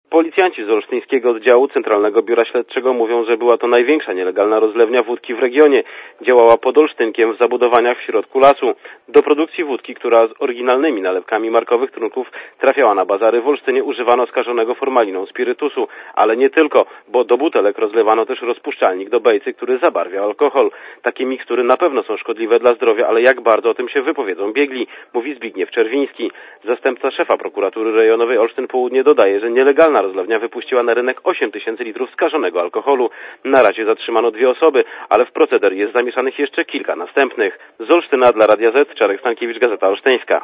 Policjanci z olsztyńskiego oddziału Centralnego Biura Śledczego mówią, że była to największa nielegalna rozlewnia wódki w regionie. Działała pod Olsztynkiem w zabudowaniach w środku lasu. Do produkcji wódki, która z oryginalnymi nalewkami markowych trunków trafiała na bazary w Olsztynie, używano skażonego formaliną spirytusu. Ale nie tylko, bo do butelek rozlewano też rozpuszczalnik do bejcy, który zabarwia alkohol. Takie mikstury na pewno są szkodliwe dla zdrowia, ale jak bardzo o tym się wypowiedzą biegli, mówi Zbigniew Czerwiński. Zastępca szefa prokuratury rejonowej Olsztyn Południe dodaje, że nielegalna rozlewnia wypuściła na rynek 8 tysięcy litrów skażonego alkoholu. Na razie zatrzymano 2 osoby, ale w proceder jest zamieszanych jeszcze kilka następnych. Z Olsztyna dla Radia Z, Czarek Stankiewicz, Gazeta Olsztyńska.